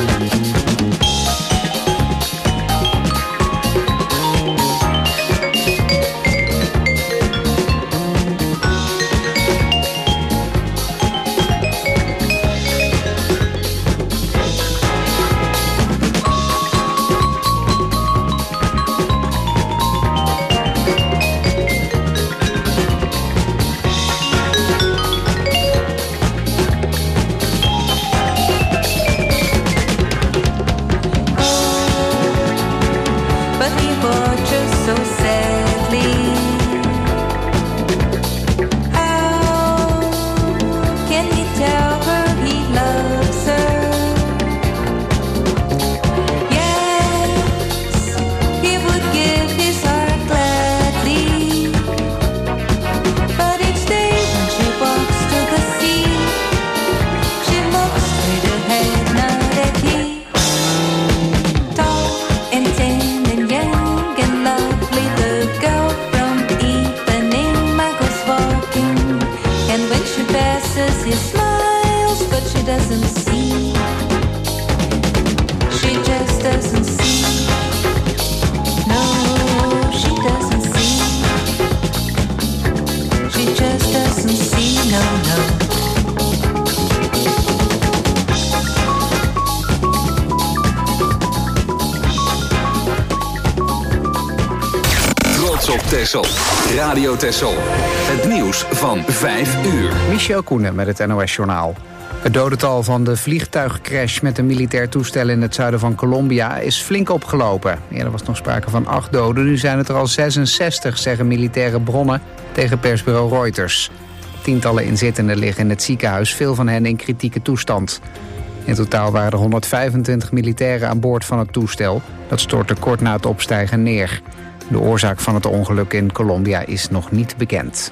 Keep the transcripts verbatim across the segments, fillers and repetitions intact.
Texel. Radio Texel. Het nieuws van vijf uur. Michel Koenen met het N O S-journaal. Het dodental van de vliegtuigcrash met een militair toestel in het zuiden van Colombia is flink opgelopen. Eerder was nog sprake van acht doden, nu zijn het er al zesenzestig, zeggen militaire bronnen tegen persbureau Reuters. Tientallen inzittenden liggen in het ziekenhuis, veel van hen in kritieke toestand. In totaal waren er honderdvijfentwintig militairen aan boord van het toestel. Dat stortte kort na het opstijgen neer. De oorzaak van het ongeluk in Colombia is nog niet bekend.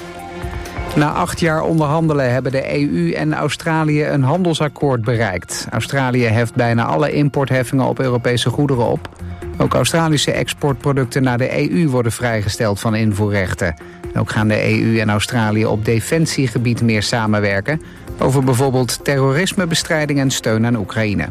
Na acht jaar onderhandelen hebben de E U en Australië een handelsakkoord bereikt. Australië heft bijna alle importheffingen op Europese goederen op. Ook Australische exportproducten naar de E U worden vrijgesteld van invoerrechten. Ook gaan de E U en Australië op defensiegebied meer samenwerken, over bijvoorbeeld terrorismebestrijding en steun aan Oekraïne.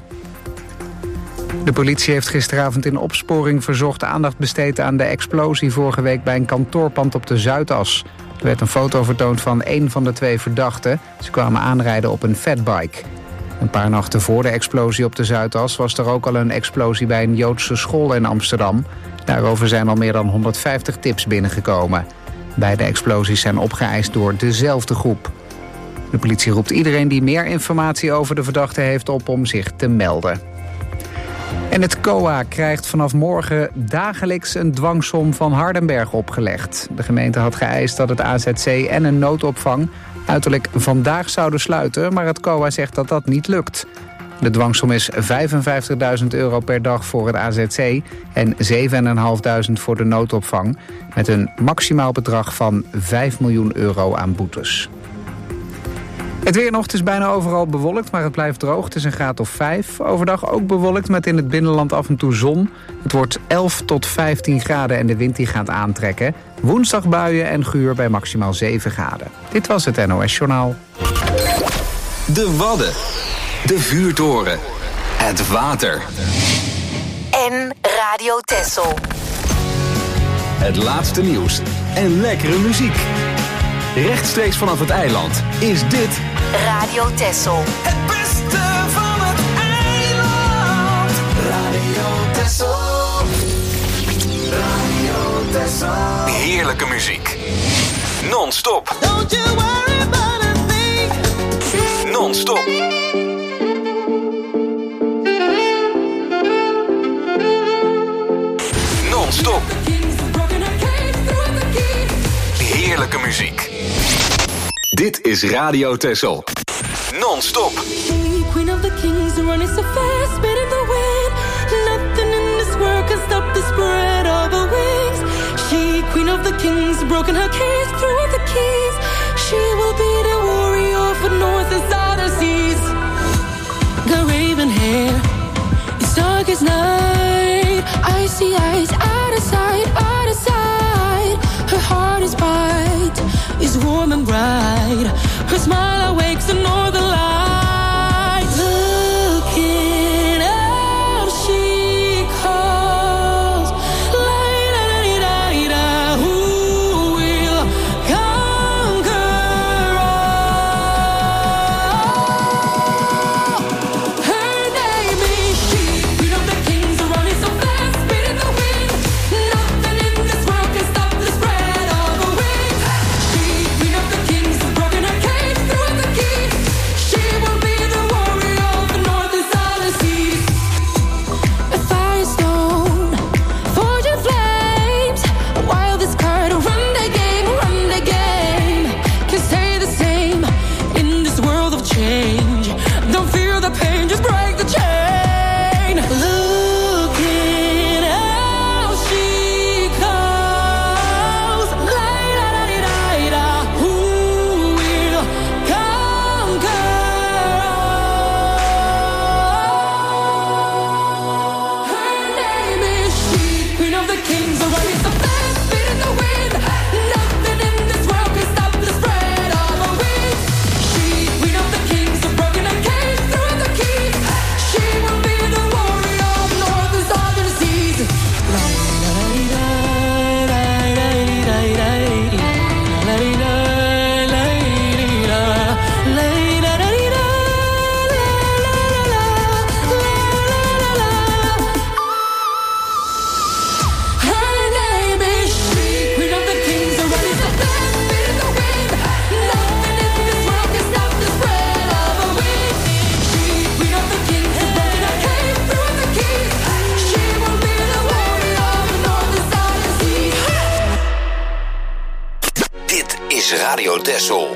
De politie heeft gisteravond in opsporing verzocht aandacht besteed aan de explosie vorige week bij een kantoorpand op de Zuidas. Er werd een foto vertoond van één van de twee verdachten. Ze kwamen aanrijden op een fatbike. Een paar nachten voor de explosie op de Zuidas was er ook al een explosie bij een Joodse school in Amsterdam. Daarover zijn al meer dan honderdvijftig tips binnengekomen. Beide explosies zijn opgeëist door dezelfde groep. De politie roept iedereen die meer informatie over de verdachte heeft op om zich te melden. En het C O A krijgt vanaf morgen dagelijks een dwangsom van Hardenberg opgelegd. De gemeente had geëist dat het A Z C en een noodopvang uiterlijk vandaag zouden sluiten, maar het C O A zegt dat dat niet lukt. De dwangsom is vijfenvijftigduizend euro per dag voor het A Z C en zevenduizend vijfhonderd voor de noodopvang, met een maximaal bedrag van vijf miljoen euro aan boetes. Het weer nog, het is bijna overal bewolkt, maar het blijft droog. Het is een graad of vijf. Overdag ook bewolkt met in het binnenland af en toe zon. Het wordt elf tot vijftien graden en de wind die gaat aantrekken. Woensdag buien en guur bij maximaal zeven graden. Dit was het N O S-journaal. De Wadden. De vuurtoren. Het water. En Radio Texel. Het laatste nieuws en lekkere muziek. Rechtstreeks vanaf het eiland is dit Radio Texel. Het beste van het eiland. Radio Texel. Radio Texel. Heerlijke muziek. Non-stop. Don't you worry about a thing. Non-stop. Non-stop. Heerlijke muziek. Dit is Radio Texel. Non-stop. Hey, queen of the kings, running so fast, spinning the wind. Nothing in this world can stop the spread of her wings. She, queen of the kings, broken her cage through the keys. She will be the warrior for north and southern seas. Got raven hair, it's dark as night. Icy eyes, out of sight, out of sight. Her heart is bright, is warm and bright. Her smile awakes the northern light. Looking is Radio Texel.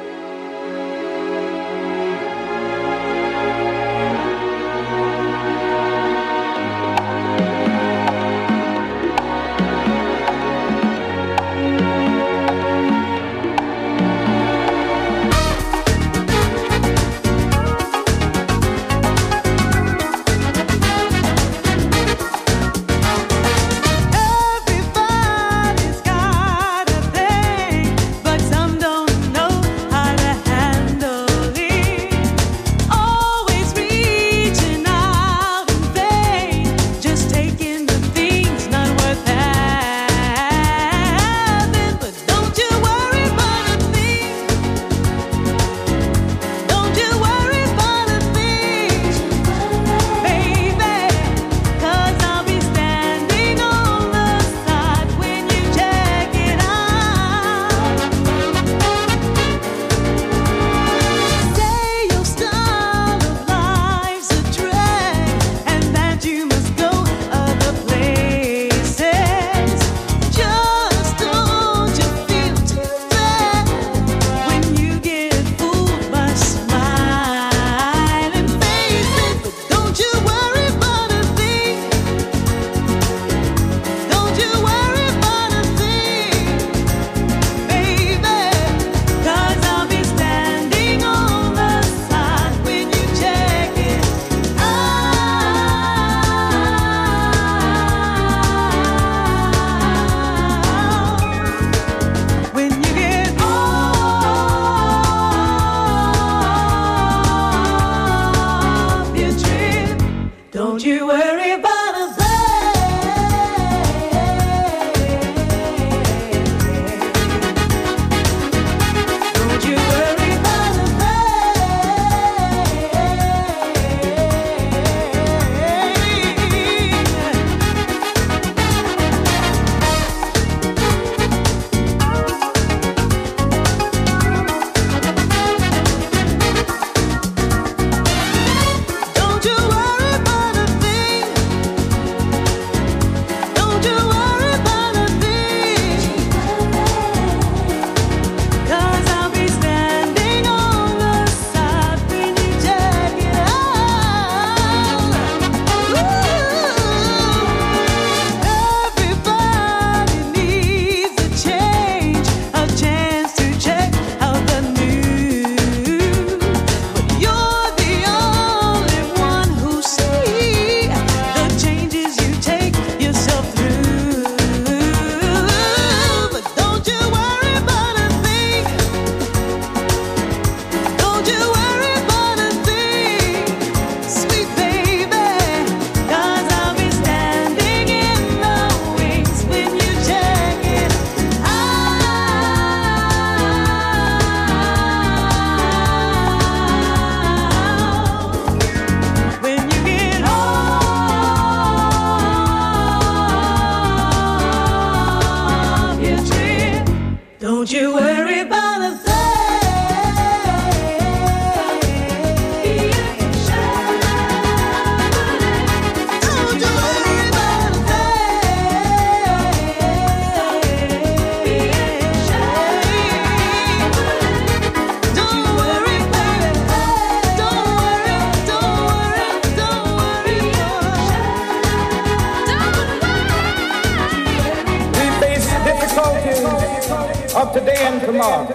Today and tomorrow,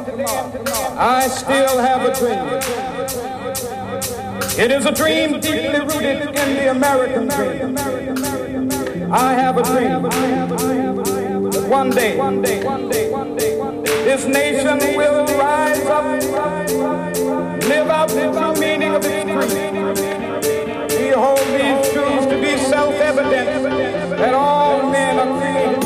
I still have a dream. It is a dream deeply rooted in the American dream. I have a dream that one day this nation will rise up, live out the true meaning of its creed. We hold these truths to be self-evident that all men are created.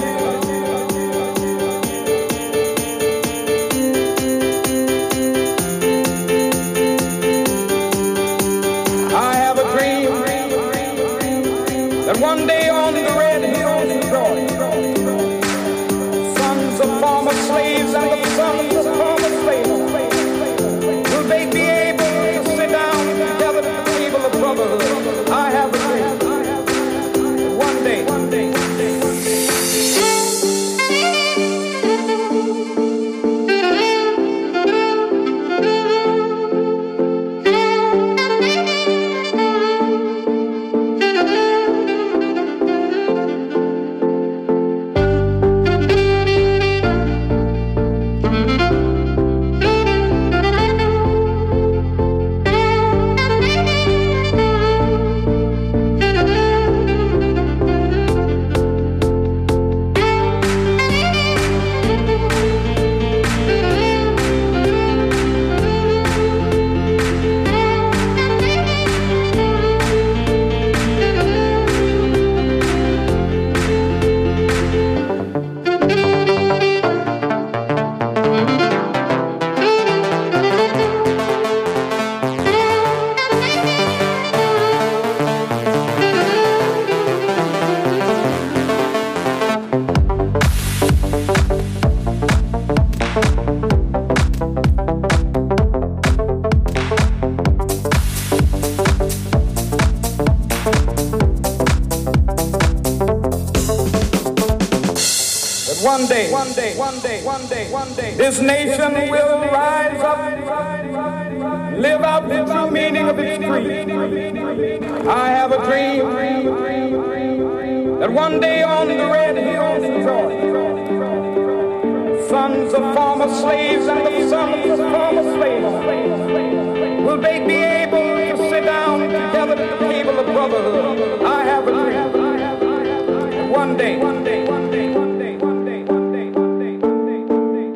One day on the red hills of Georgia, sons of former slaves and the sons of former slaves, will they be able to sit down together at the table of brotherhood? I have a dream. One day, one day. one day, one day, one day, one day, one day, this nation will rise up, live out the true meaning of its creed. I have a dream that one day on the red hills of Georgia, sons of former slaves and the sons of former slaves will they be able to sit down together at the table of brotherhood. I have a dream. One day, one day, one day, one day, one day, one day, one day, one day, one day,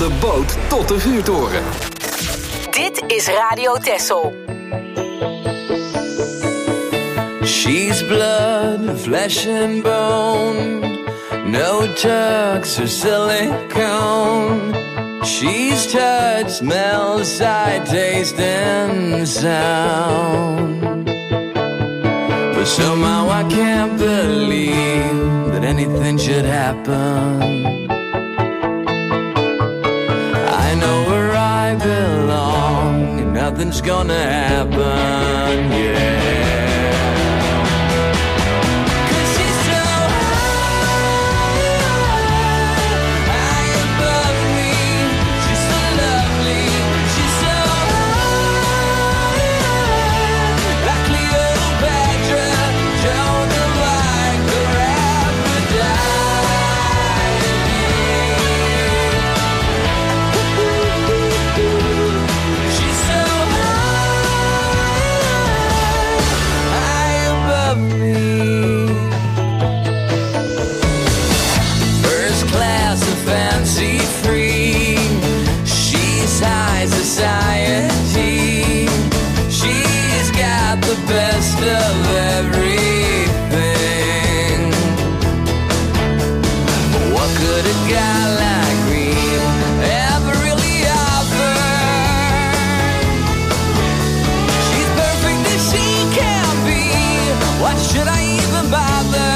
de boot tot de vuurtoren. Dit is Radio Texel. She's blood, flesh and bone, no tucks or silicone. She's touch, smell, sight, taste, and sound. But somehow I can't believe that anything should happen. I know where I belong, and nothing's gonna happen, yeah. Society, she's got the best of everything. What could a guy like me ever really offer? She's perfect as she can be. What should I even bother?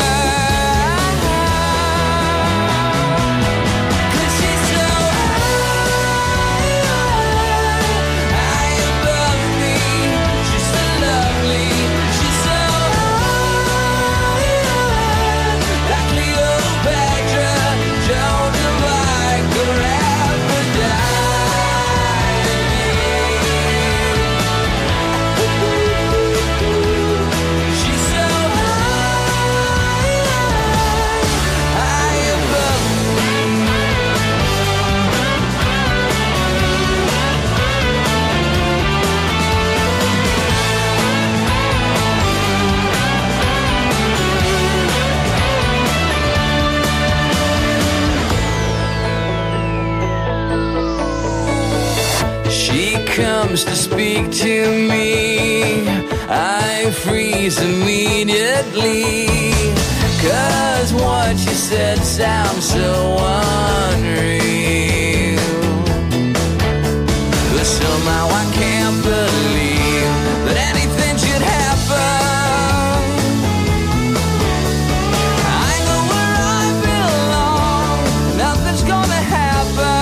Comes to speak to me, I freeze immediately, 'cause what you said sounds so unreal. But somehow I can't believe that anything should happen. I know where I belong, nothing's gonna happen.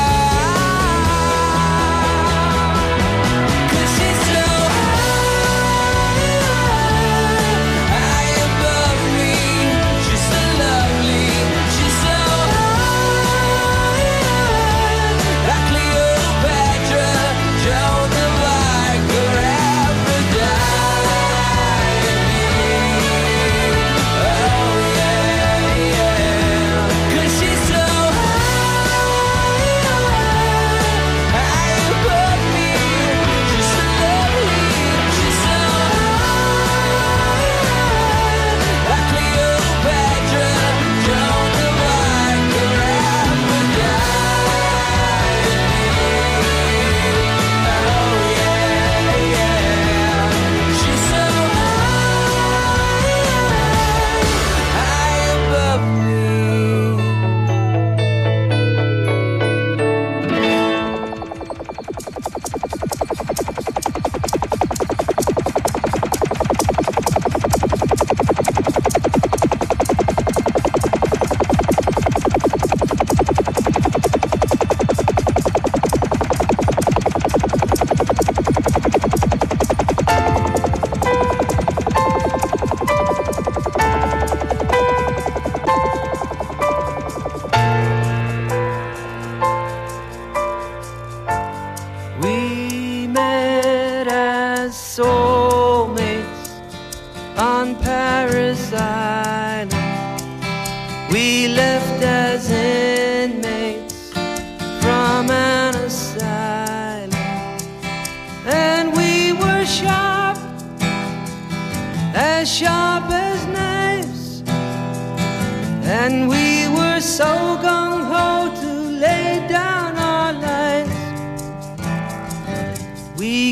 We left as inmates from an asylum, and we were sharp, as sharp as knives, and we were so gung-ho to lay down our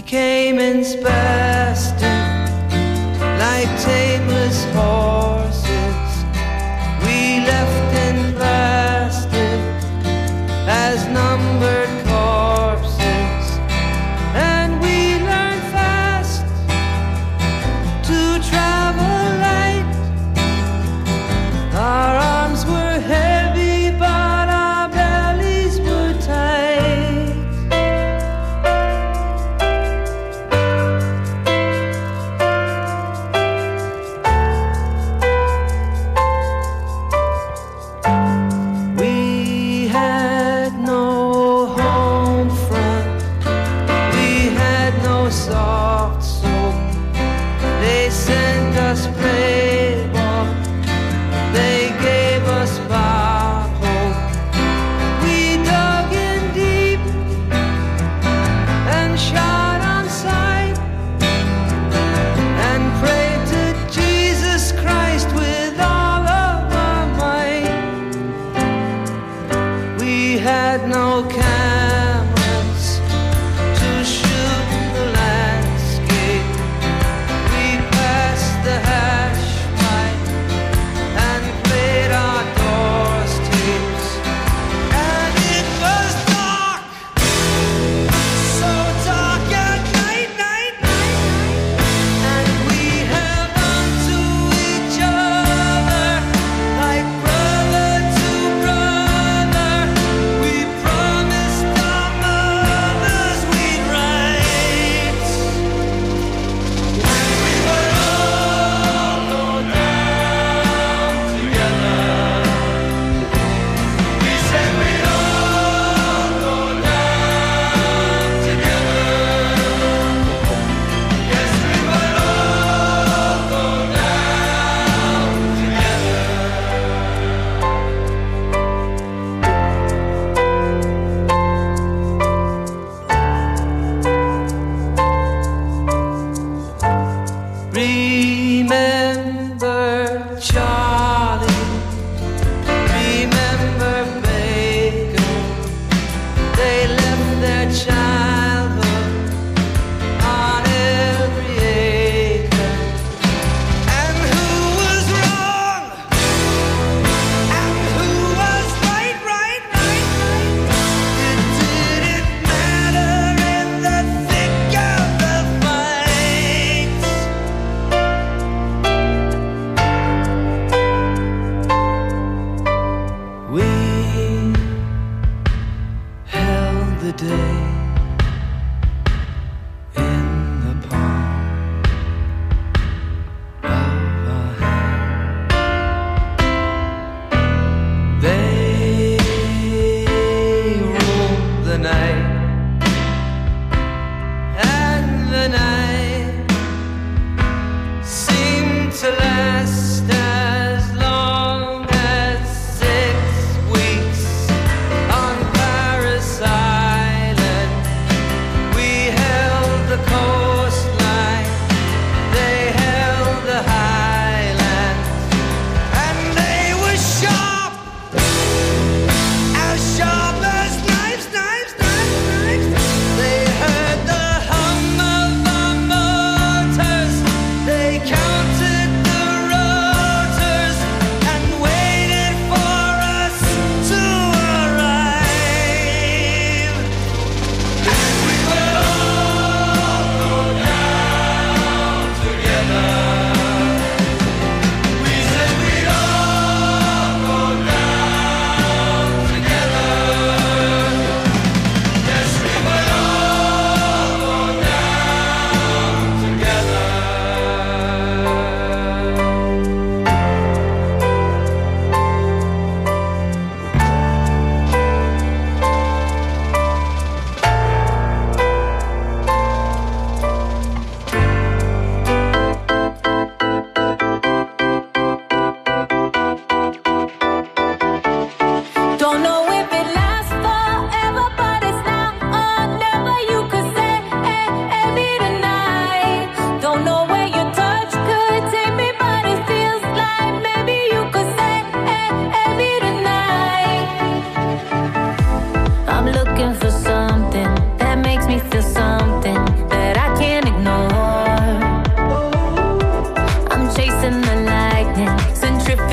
came and spasted like tameless horses. We left in plastic as numbered corpses, and we learned fast to travel light. Our arms were heavy, but our bellies were tight. We had no home front, we had no soft soap. They sent us playboy, they gave us Bob Hope. We dug in deep and shot on sight and prayed to Jesus Christ with all of our might. We had no cameras to shoot the landscape. We passed the hash pipe and played our doors tapes. And it was dark, so dark at night, night, night. And we held on to each other like brother to brother. We promised our mothers we'd write, and we would all go down together. We said we'd all go down together. Yes, we would all go down together. Remember Charlie, remember Baker. They left their childhood on every acre. And who was wrong? And who was right, right, right, right? It didn't matter in the thick of the fight.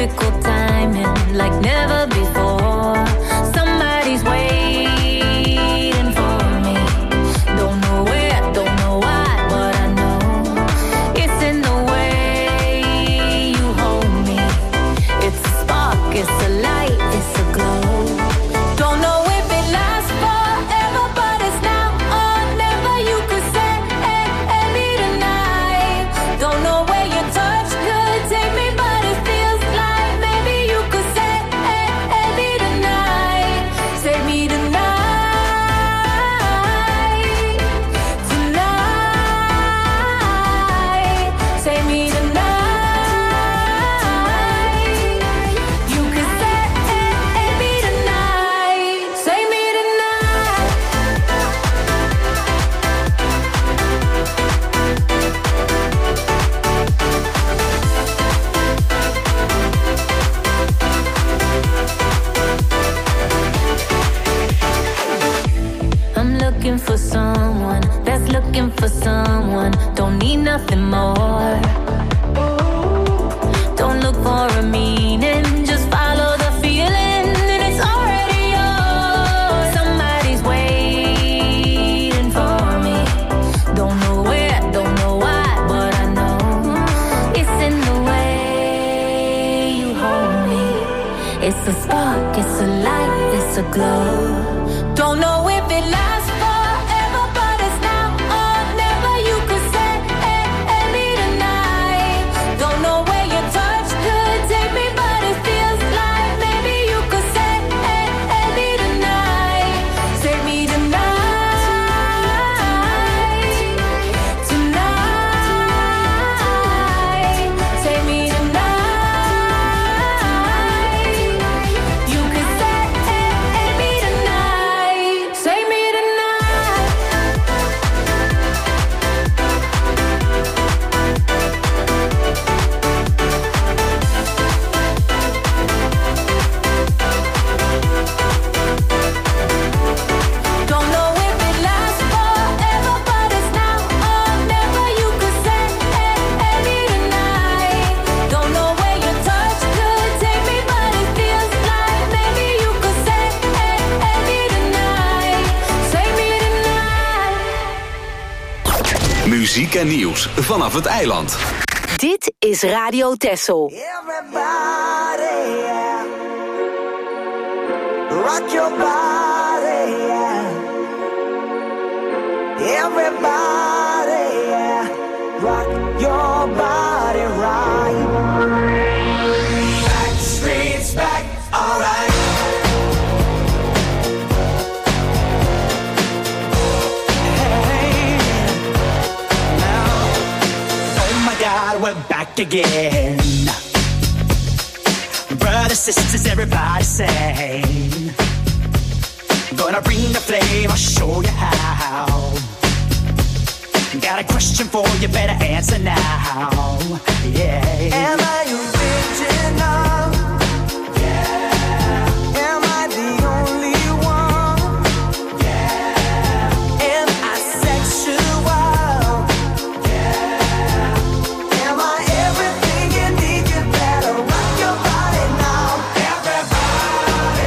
typical timing, like never before. Somebody's waiting for me. Don't know where, don't know why, but I know it's in the way you hold me. It's a spark, it's a light, it's a glow. Don't know if it lasts forever, but it's now or never. You could say any tonight. Don't know where your touch could take me, but it feels like maybe you could say any tonight. Save me tonight, tonight. Save me tonight. You could say any tonight. Save me tonight. I'm looking for someone that's looking for someone. Don't need nothing more. Don't look for a meaning, just follow the feeling, and it's already yours. Somebody's waiting for me. Don't know where, don't know why, but I know it's in the way you hold me. It's a spark, it's a light, it's a glow. Don't know if it lasts forever, but it's now or never. You could say any tonight. Don't know where your touch could take me, but it feels like maybe you could say any tonight. Save me tonight, tonight. Save me tonight. You could say any tonight. Save me tonight. Don't know if it lasts forever, but it's now or never. You could say any tonight. Don't know where your touch could take me, but it feels like maybe you could say any tonight. Save me tonight. Muziek en nieuws vanaf het eiland. Dit is Radio Texel. Everybody, yeah. Rock your body, yeah. Everybody, yeah. Rock your body right. Back streets back, alright. Hey, now, oh my God, we're back again. Brothers, sisters, everybody sing. Gonna bring the flame, I'll show you how. Got a question for you, better answer now. Yeah. Am I original? Yeah. Am I the only one? Yeah. Am I sexual? Yeah. Am I everything you need? You better rock your body now. Everybody,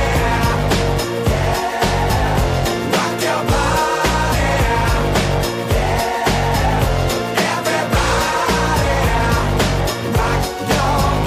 yeah. Rock your body, yeah. Everybody, rock your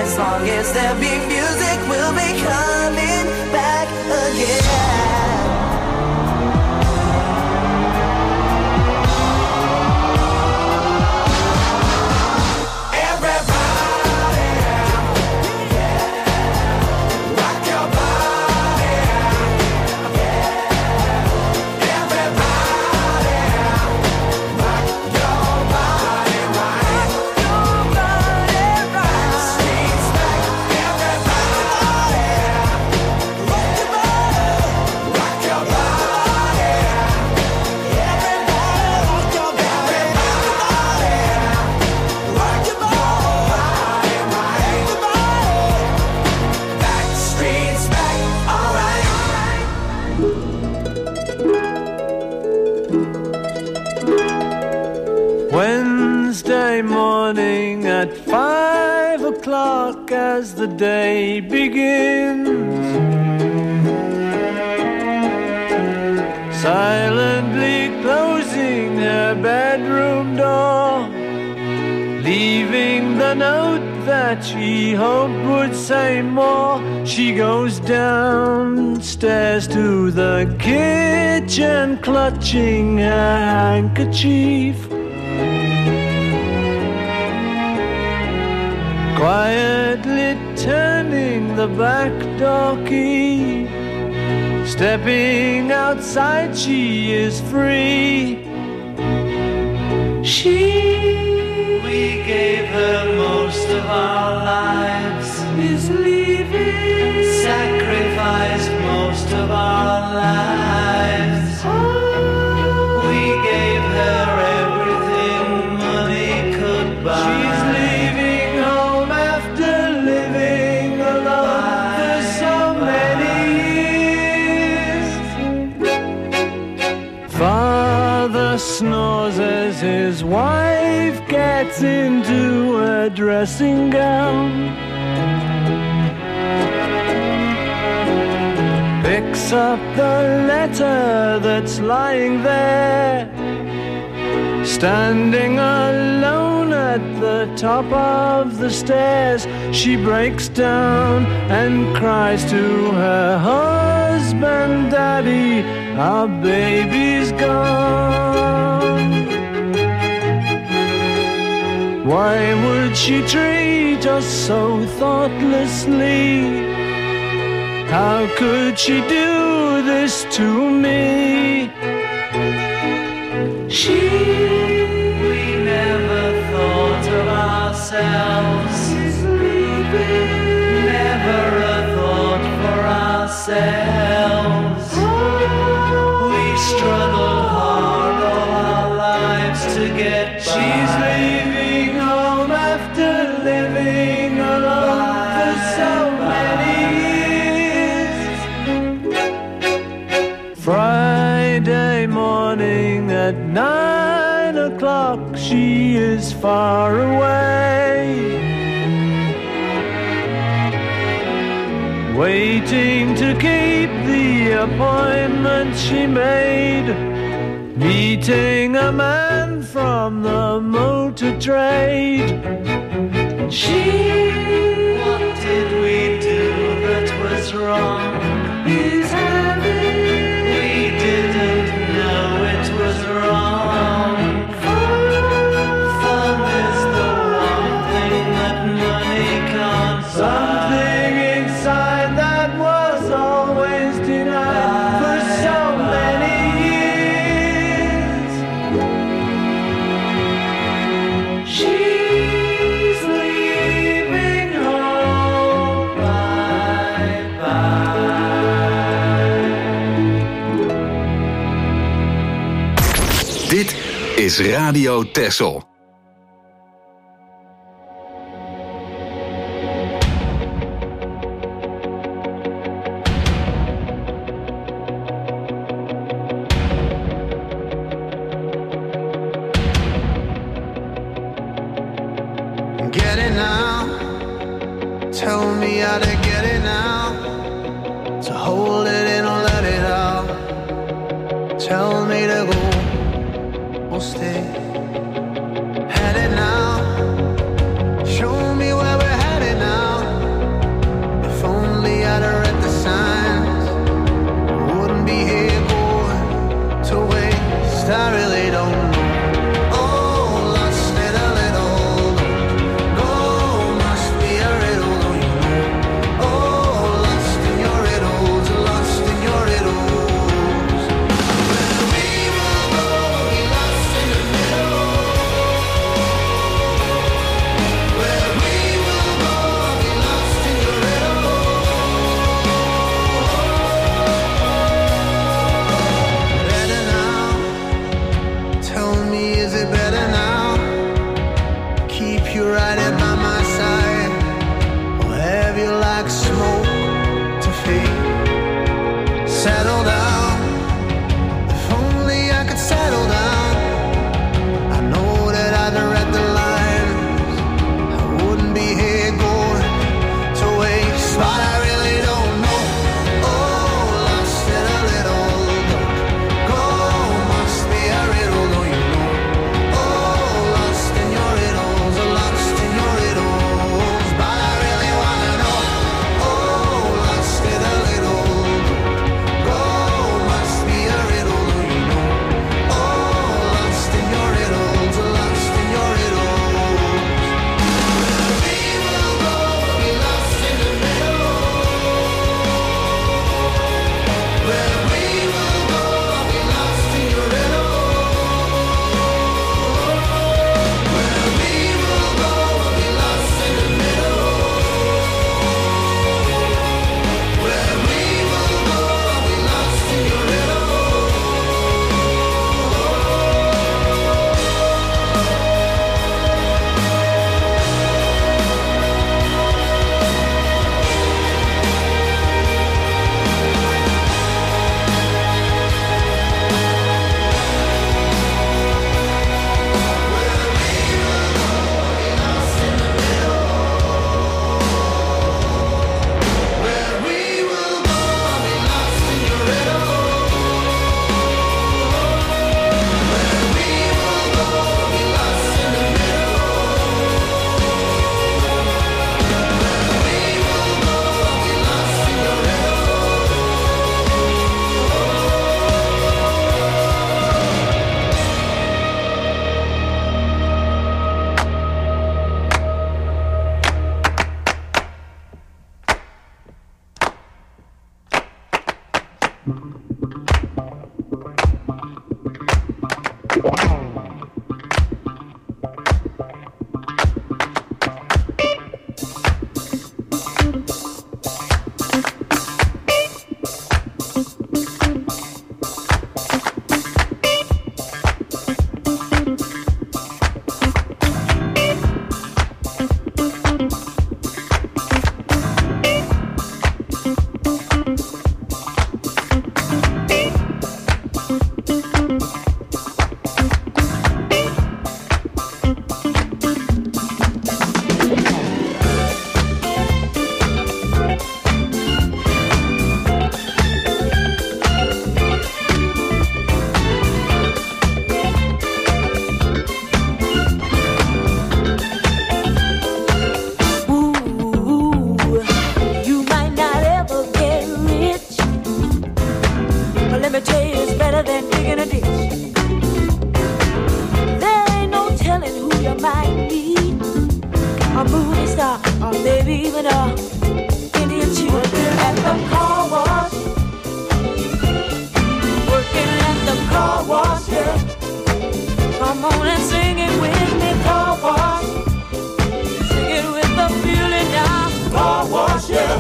As long as there be music, we'll be coming back again. Morning at five o'clock as the day begins, silently closing her bedroom door, leaving the note that she hoped would say more. She goes downstairs to the kitchen, clutching her handkerchief, quietly turning the back door key. Stepping outside, she is free. She, we gave her most of our lives, is leaving, sacrificed most of our lives. Oh, we gave her everything money could buy. She's leaving snores as his wife gets into a dressing gown, picks up the letter that's lying there, standing alone at the top of the stairs. She breaks down and cries to her husband, "Daddy, our baby's gone." Why would she treat us so thoughtlessly? How could she do this to me? She, we never thought of ourselves, she's leaving, never a thought for ourselves. We struggled hard all our lives to get by. She's leaving home after living alone for so many years. Friday morning at nine o'clock, she is far away, waiting to keep the appointment she made, meeting a man from the motor trade. She, what did we do that was wrong? He's having, we didn't know it was wrong. Fun is the one thing that money can't buy. Something inside that was always denied for so many years. She's leaving home, bye bye. Dit is Radio Texel. Get it now, tell me how to get it now, to hold it in or let it out. Tell me to go or stay. Headed now, show me where we're headed now. a movie star, or maybe even a Indian chief. Working at the car wash, working at the car wash, yeah. Come on and sing it with me, car wash. Sing it with the feeling now, car wash, yeah.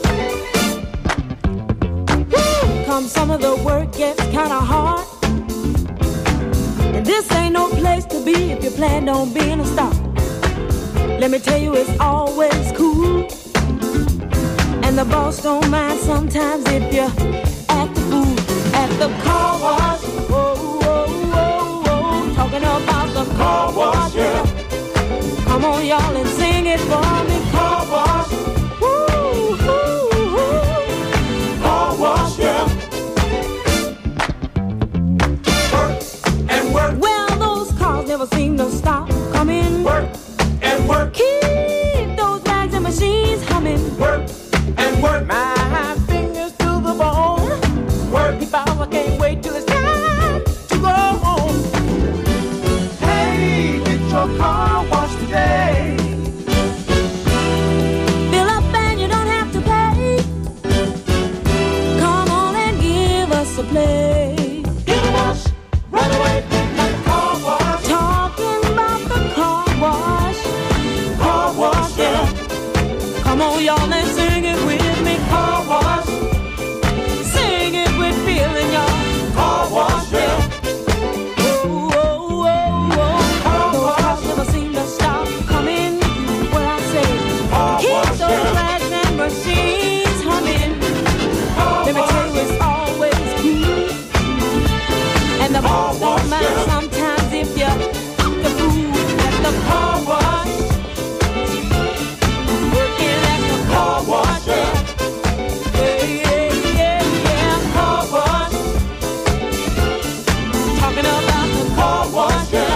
Woo! Come some of the work gets kinda hard, and this ain't no place to be if you plan on being a star. Let me tell you, it's always cool, and the boss don't mind sometimes if you act the fool at the car wash. Whoa, whoa, whoa, whoa, talking about the car wash, yeah. Come on, y'all, and sing it for me, car wash. Woo, woo, woo. Car wash, yeah. Work and work. Well, those cars never seem to stop coming. Work and work. Keep those bags and machines humming. Work and work. My fingers to the bone. Work. People, I can't wait till it's time to go home. Hey, get your car washed today. Fill up and you don't have to pay. Come on and give us a play. Get a wash, right away, like a car wash. Talking about the car wash. Car wash, yeah. Come on, y'all, and sing it with me. Car wash. Sing it with feeling, y'all. Car wash, yeah. Whoa, whoa, whoa, whoa. Those cars never seem to stop coming. What I say, keep those flags and machines humming. Let me tell you, it's always cool, and the boss don't mind sometimes if you act the fool at the car wash. Working at the car wash, yeah. Yeah, yeah, yeah, yeah, car wash. Talking about the car wash, yeah.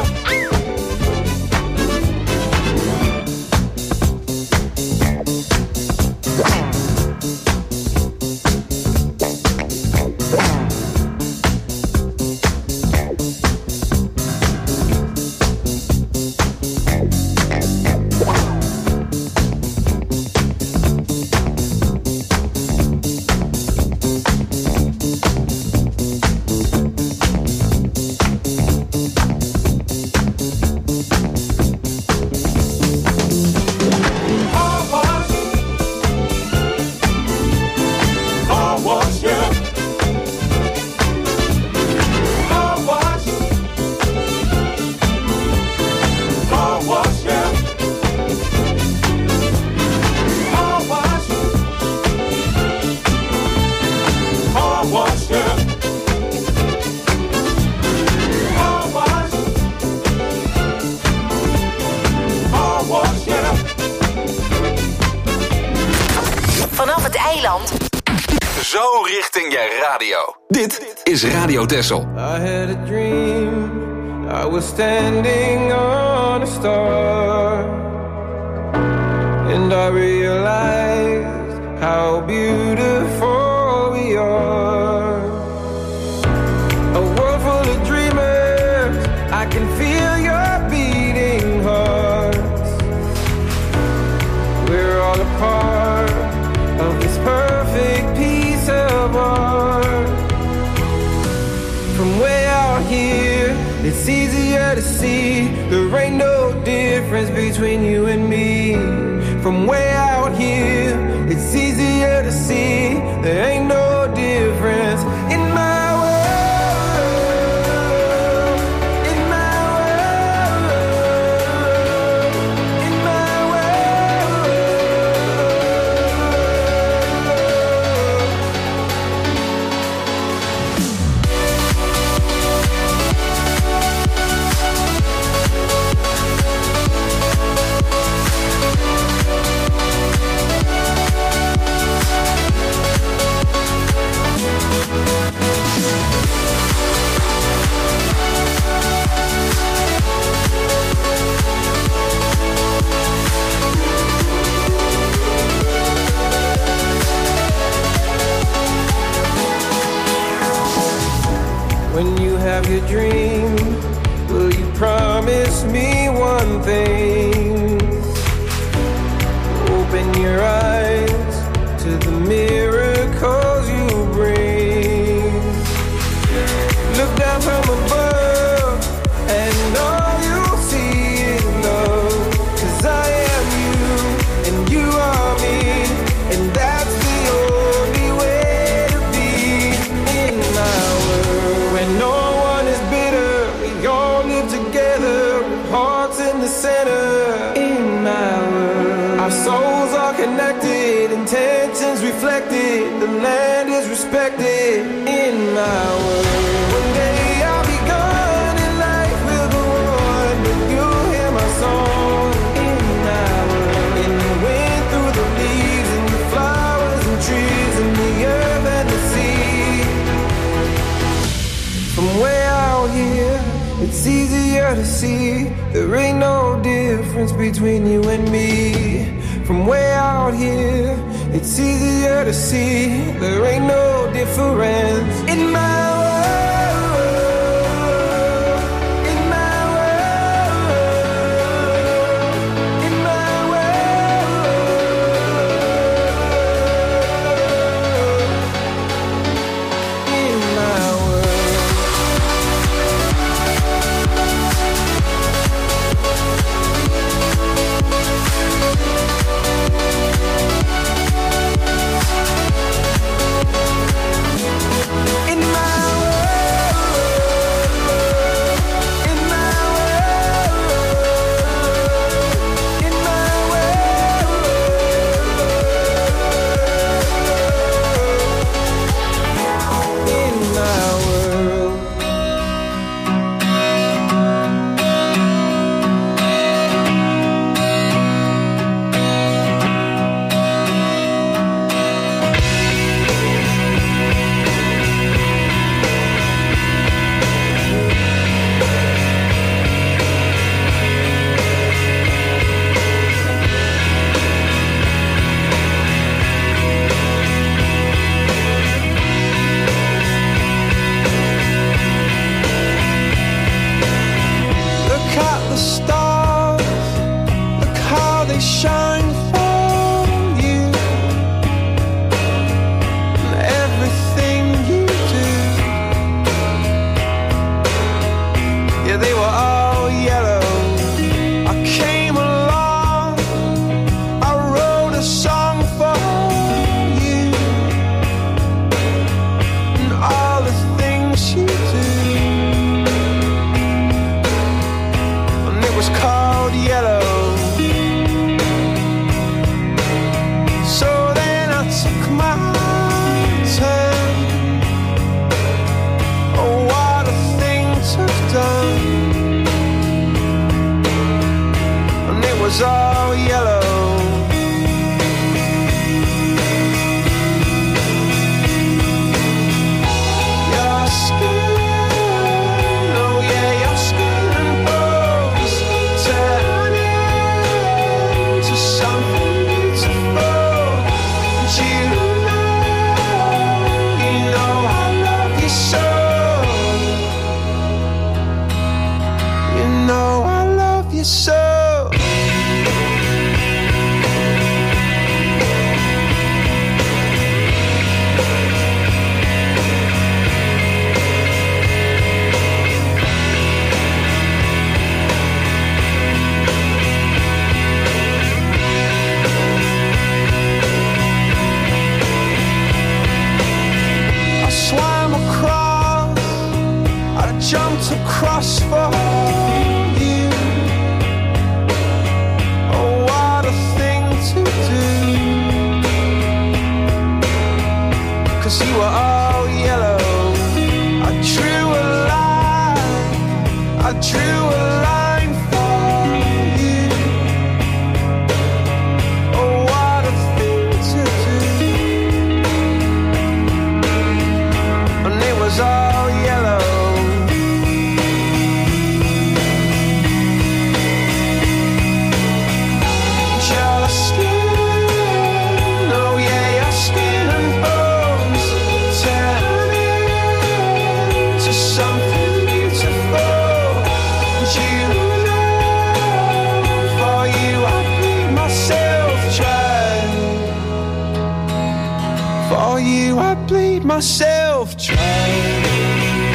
Vanaf het eiland. Zo richting je radio. Dit is Radio Texel. I had a dream, I was standing on a star, and I realized how beautiful we are. A world full of dreamers, I can feel your beating hearts. We're all a part of this perfect piece of art. From way out here, it's easier to see there ain't no difference between you and me. From way out here, it's easier to see there ain't no difference in my world, in my world, in my world. When you have your dream, will you promise me one thing? your eyes to the miracles you bring. Look down from above and all you'll see is love. 'Cause I am you and you are me, and that's the only way to be in my world. When no one is bitter, we all live together with hearts in the center. In my world, our souls are connected, intentions reflected, the land is respected. In my world, one day I'll be gone and life will go on, but you'll hear my song. In my world, in the wind through the leaves and the flowers and trees and the earth and the sea. From way out here, it's easier to see there ain't no difference between you and me. From way out here, it's easier to see there ain't no difference in my world, in my world, in my world, in my world. In my Skin, oh yeah, your skin and bones I bleed myself dry.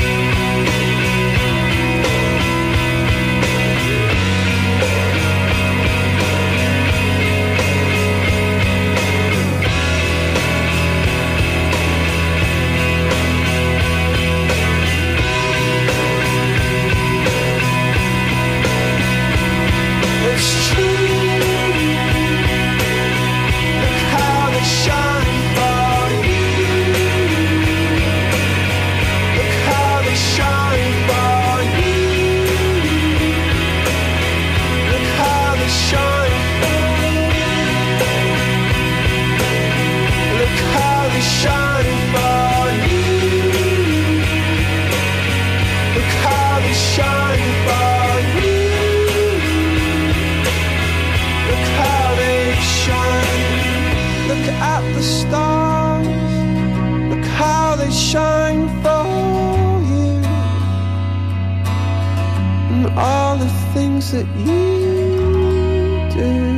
That you do.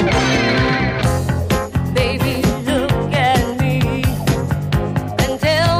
Baby, look at me and tell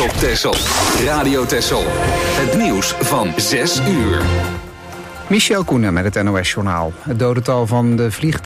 op Texel. Radio Texel. Het nieuws van zes uur. Michel Koenen met het N O S-journaal. Het dodental van de vliegtuig